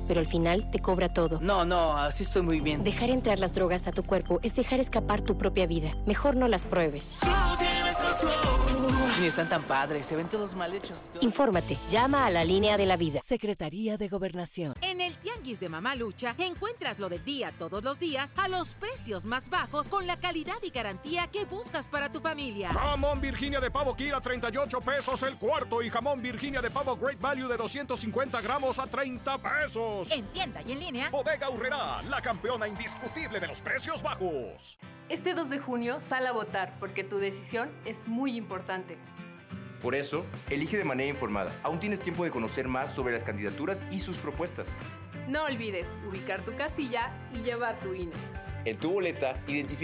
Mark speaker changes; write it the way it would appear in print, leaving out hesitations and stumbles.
Speaker 1: pero al final te cobra todo.
Speaker 2: No, así estoy muy bien.
Speaker 1: Dejar entrar las drogas a tu cuerpo es dejar escapar tu propia vida. Mejor no las pruebes.
Speaker 2: Ni están tan padres, se ven todos mal hechos.
Speaker 1: Infórmate, llama a la línea de la vida.
Speaker 3: Secretaría de Gobernación.
Speaker 4: En el Tianguis de Mamá Lucha encuentras lo del día todos los días a los precios más bajos con la calidad y garantía que buscas para tu familia.
Speaker 5: Jamón Virginia de pavo Kira 38 pesos el cuarto y jamón Virginia de pavo Great Value de 250 gramos a 30 pesos.
Speaker 4: En tienda y en línea.
Speaker 5: Bodega Aurrerá, la campeona indiscutible de los precios bajos.
Speaker 6: Este 2 de junio sal a votar porque tu decisión es muy importante.
Speaker 7: Por eso, elige de manera informada. Aún tienes tiempo de conocer más sobre las candidaturas y sus propuestas.
Speaker 6: No olvides ubicar tu casilla y llevar tu INE.
Speaker 7: En tu boleta, identifica